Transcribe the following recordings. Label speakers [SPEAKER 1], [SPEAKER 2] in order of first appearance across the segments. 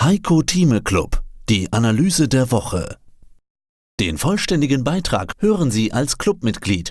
[SPEAKER 1] Heiko Thieme Club, die Analyse der Woche. Den vollständigen Beitrag hören Sie als Clubmitglied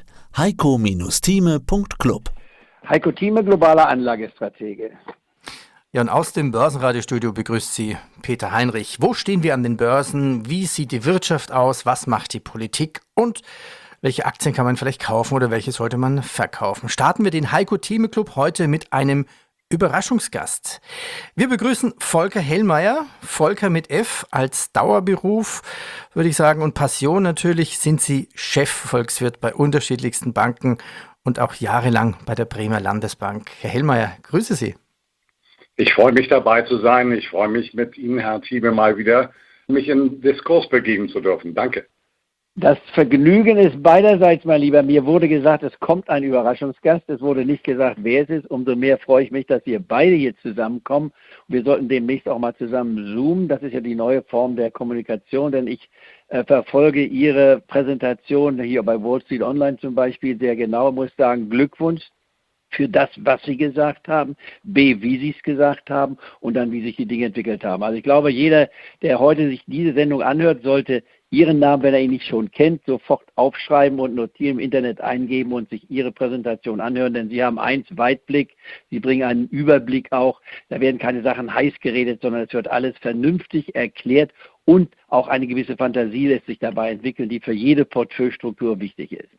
[SPEAKER 1] heiko-thieme.club.
[SPEAKER 2] Heiko Thieme, globaler Anlagestratege.
[SPEAKER 3] Ja, und aus dem Börsenradiostudio begrüßt Sie Peter Heinrich. Wo stehen wir an den Börsen? Wie sieht die Wirtschaft aus? Was macht die Politik? Und welche Aktien kann man vielleicht kaufen oder welche sollte man verkaufen? Starten wir den Heiko Thieme Club heute mit einem Überraschungsgast. Wir begrüßen Volker Hellmeier, Volker mit F als Dauerberuf, würde ich sagen, und Passion natürlich sind Sie Chefvolkswirt bei unterschiedlichsten Banken und auch jahrelang bei der Bremer Landesbank. Herr Hellmeier, grüße Sie.
[SPEAKER 4] Ich freue mich dabei zu sein. Ich freue mich mit Ihnen, Herr Thieme, mal wieder mich in Diskurs begeben zu dürfen. Danke.
[SPEAKER 2] Das Vergnügen ist beiderseits, mein Lieber. Mir wurde gesagt, es kommt ein Überraschungsgast. Es wurde nicht gesagt, wer es ist. Umso mehr freue ich mich, dass wir beide hier zusammenkommen. Wir sollten demnächst auch mal zusammen zoomen. Das ist ja die neue Form der Kommunikation, denn ich verfolge Ihre Präsentation hier bei Wall Street Online zum Beispiel sehr genau. Ich muss sagen, Glückwunsch für das, was Sie gesagt haben, B, wie Sie es gesagt haben und dann, wie sich die Dinge entwickelt haben. Also ich glaube, jeder, der heute sich diese Sendung anhört, sollte Ihren Namen, wenn er ihn nicht schon kennt, sofort aufschreiben und notieren, im Internet eingeben und sich Ihre Präsentation anhören, denn Sie haben Weitblick, Sie bringen einen Überblick auch, da werden keine Sachen heiß geredet, sondern es wird alles vernünftig erklärt und auch eine gewisse Fantasie lässt sich dabei entwickeln, die für jede Portfoliostruktur wichtig ist.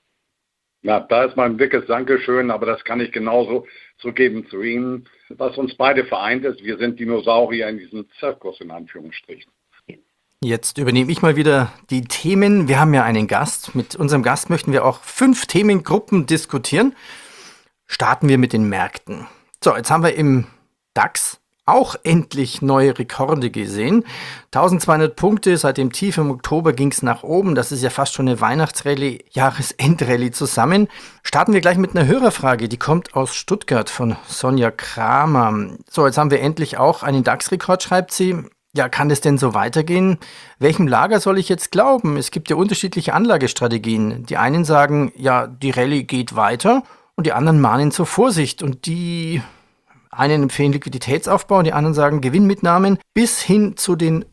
[SPEAKER 4] Ja, da ist mein dickes Dankeschön, aber das kann ich genauso zugeben zu Ihnen. Was uns beide vereint ist, wir sind Dinosaurier in diesem Zirkus in Anführungsstrichen.
[SPEAKER 3] Jetzt übernehme ich mal wieder die Themen. Wir haben ja einen Gast. Mit unserem Gast möchten wir auch 5 Themengruppen diskutieren. Starten wir mit den Märkten. So, jetzt haben wir im DAX auch endlich neue Rekorde gesehen. 1200 Punkte, seit dem Tief im Oktober ging es nach oben. Das ist ja fast schon eine Weihnachtsrallye, Jahresendrallye zusammen. Starten wir gleich mit einer Hörerfrage, die kommt aus Stuttgart von Sonja Kramer. So, jetzt haben wir endlich auch einen DAX-Rekord, schreibt sie. Ja, kann es denn so weitergehen? Welchem Lager soll ich jetzt glauben? Es gibt ja unterschiedliche Anlagestrategien. Die einen sagen, ja, die Rallye geht weiter und die anderen mahnen zur Vorsicht. Und die einen empfehlen Liquiditätsaufbau, die anderen sagen Gewinnmitnahmen bis hin zu den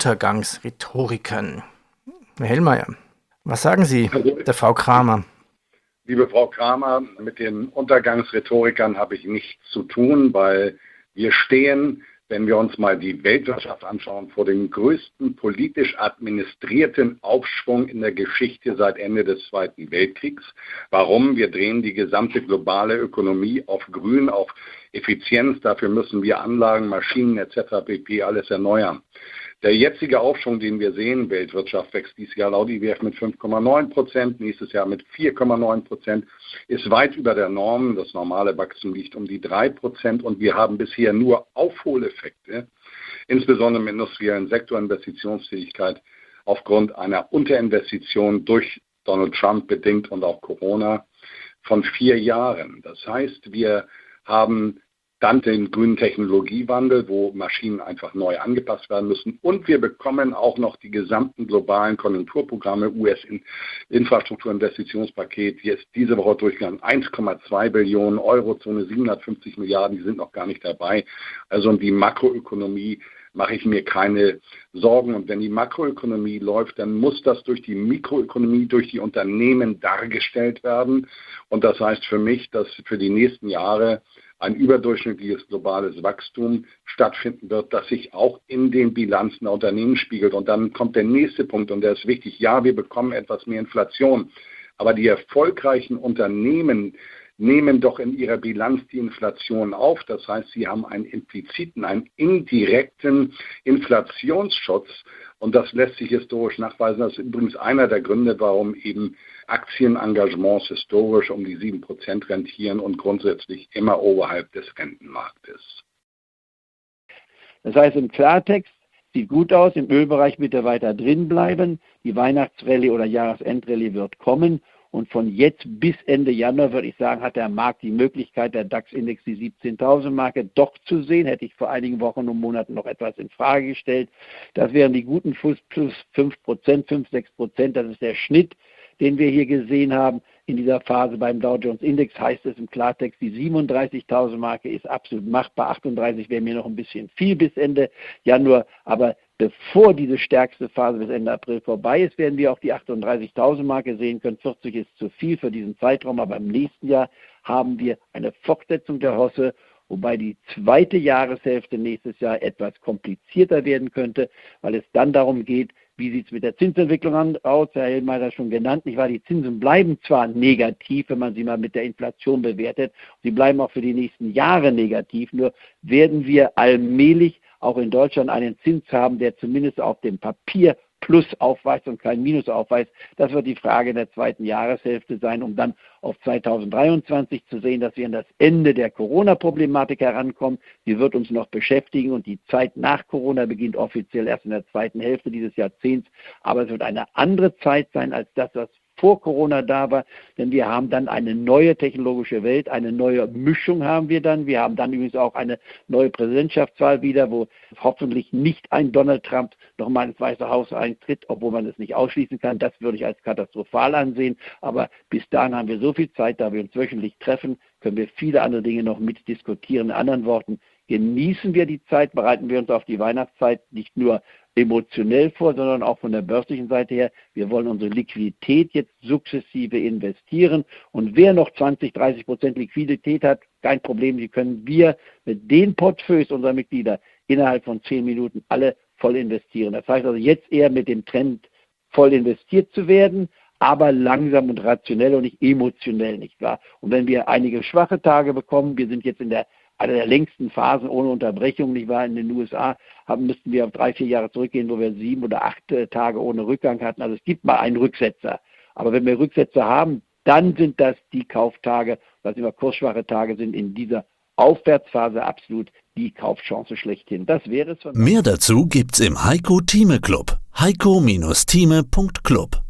[SPEAKER 3] Untergangsrhetorikern. Herr Hellmeier, was sagen Sie der Frau Kramer?
[SPEAKER 4] Liebe Frau Kramer, mit den Untergangsrhetorikern habe ich nichts zu tun, weil wir stehen, wenn wir uns mal die Weltwirtschaft anschauen, vor dem größten politisch administrierten Aufschwung in der Geschichte seit Ende des Zweiten Weltkriegs. Warum? Wir drehen die gesamte globale Ökonomie auf Grün, auf Effizienz. Dafür müssen wir Anlagen, Maschinen etc. pp. Alles erneuern. Der jetzige Aufschwung, den wir sehen, Weltwirtschaft wächst dieses Jahr laut IWF mit 5,9%, nächstes Jahr mit 4,9%, ist weit über der Norm. Das normale Wachstum liegt um die 3% und wir haben bisher nur Aufholeffekte, insbesondere im industriellen Sektor Investitionsfähigkeit aufgrund einer Unterinvestition durch Donald Trump bedingt und auch Corona von 4 Jahren. Das heißt, wir haben dann den grünen Technologiewandel, wo Maschinen einfach neu angepasst werden müssen. Und wir bekommen auch noch die gesamten globalen Konjunkturprogramme, US-Infrastrukturinvestitionspaket, hier ist diese Woche durchgegangen, 1,2 Billionen, Eurozone 750 Milliarden, die sind noch gar nicht dabei. Also um die Makroökonomie mache ich mir keine Sorgen. Und wenn die Makroökonomie läuft, dann muss das durch die Mikroökonomie, durch die Unternehmen dargestellt werden. Und das heißt für mich, dass für die nächsten Jahre ein überdurchschnittliches globales Wachstum stattfinden wird, das sich auch in den Bilanzen der Unternehmen spiegelt. Und dann kommt der nächste Punkt, und der ist wichtig. Ja, wir bekommen etwas mehr Inflation, aber die erfolgreichen Unternehmen nehmen doch in ihrer Bilanz die Inflation auf. Das heißt, sie haben einen impliziten, einen indirekten Inflationsschutz. Und das lässt sich historisch nachweisen. Das ist übrigens einer der Gründe, warum eben Aktienengagements historisch um die 7% rentieren und grundsätzlich immer oberhalb des Rentenmarktes.
[SPEAKER 2] Das heißt im Klartext, sieht gut aus, im Ölbereich bitte weiter drin bleiben. Die Weihnachtsrallye oder Jahresendrallye wird kommen. Und von jetzt bis Ende Januar, würde ich sagen, hat der Markt die Möglichkeit, der DAX-Index die 17.000-Marke doch zu sehen. Hätte ich vor einigen Wochen und Monaten noch etwas in Frage gestellt. Das wären die guten plus 5%, 5-6%. Das ist der Schnitt, den wir hier gesehen haben. in dieser Phase beim Dow Jones Index, heißt es im Klartext, die 37.000 Marke ist absolut machbar. 38 wäre mir noch ein bisschen viel bis Ende Januar, aber bevor diese stärkste Phase bis Ende April vorbei ist, werden wir auch die 38.000 Marke sehen können. 40 ist zu viel für diesen Zeitraum, aber im nächsten Jahr haben wir eine Fortsetzung der Hosse, wobei die zweite Jahreshälfte nächstes Jahr etwas komplizierter werden könnte, weil es dann darum geht, wie sieht es mit der Zinsentwicklung aus? Herr Hellmeier hat das schon genannt. Nicht wahr? Die Zinsen bleiben zwar negativ, wenn man sie mal mit der Inflation bewertet. Sie bleiben auch für die nächsten Jahre negativ. Nur werden wir allmählich auch in Deutschland einen Zins haben, der zumindest auf dem Papier Plus aufweist und kein Minus aufweist. Das wird die Frage der zweiten Jahreshälfte sein, um dann auf 2023 zu sehen, dass wir an das Ende der Corona-Problematik herankommen. Sie wird uns noch beschäftigen und die Zeit nach Corona beginnt offiziell erst in der zweiten Hälfte dieses Jahrzehnts. Aber es wird eine andere Zeit sein als das, was vor Corona da war, denn wir haben dann eine neue technologische Welt, eine neue Mischung haben wir dann. Wir haben dann übrigens auch eine neue Präsidentschaftswahl wieder, wo hoffentlich nicht ein Donald Trump nochmal ins Weiße Haus eintritt, obwohl man es nicht ausschließen kann. Das würde ich als katastrophal ansehen. Aber bis dahin haben wir so viel Zeit, da wir uns wöchentlich treffen, können wir viele andere Dinge noch mitdiskutieren. In anderen Worten, genießen wir die Zeit, bereiten wir uns auf die Weihnachtszeit nicht nur emotionell vor, sondern auch von der börslichen Seite her. Wir wollen unsere Liquidität jetzt sukzessive investieren. Und wer noch 20-30% Liquidität hat, kein Problem, die können wir mit den Portfolios unserer Mitglieder innerhalb von 10 Minuten alle voll investieren. Das heißt also jetzt eher mit dem Trend voll investiert zu werden, aber langsam und rationell und nicht emotionell, nicht wahr? Und wenn wir einige schwache Tage bekommen, wir sind jetzt in einer der längsten Phasen ohne Unterbrechung, nicht wahr? In den USA müssten wir auf 3-4 Jahre zurückgehen, wo wir 7 oder 8 Tage ohne Rückgang hatten. Also es gibt mal einen Rücksetzer. Aber wenn wir Rücksetzer haben, dann sind das die Kauftage, was immer kursschwache Tage sind, in dieser Aufwärtsphase absolut die Kaufchance schlechthin. Das wäre es von
[SPEAKER 1] Mehr dazu gibt's im Heiko Thieme Club. heiko-thieme.club